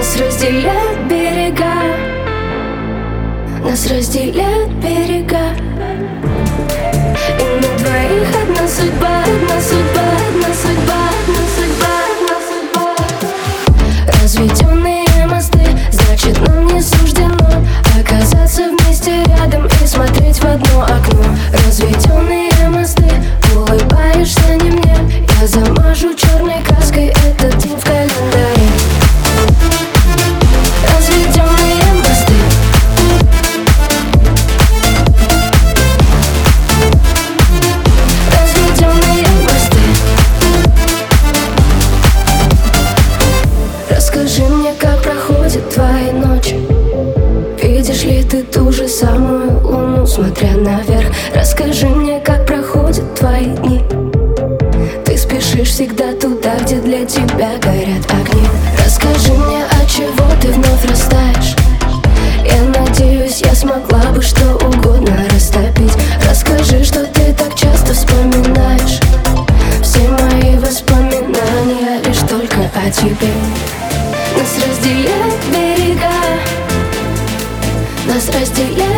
Нас разделяют берега, нас разделяют берега. И на двоих одна судьба, одна судьба, одна судьба, одна судьба, одна судьба. Разведенные мосты, значит нам не суждено оказаться вместе рядом и смотреть в одно окно. Разведенные мосты, улыбаешься не мне, я замажу черной краской этот день в календаре. Разведенные мосты, разведенные мосты. Расскажи мне, как проходят твои ночи. Видишь ли ты ту же самую луну, смотря наверх? Расскажи мне, как проходят твои дни. Ты спешишь всегда туда, где для тебя горят огни. Расскажи мне, от чего ты вновь растаешь. Я надеюсь, я смогла бы что угодно растопить. Расскажи, что ты так часто вспоминаешь. Все мои воспоминания лишь только о тебе. Нас разделяют берега, нас разделяют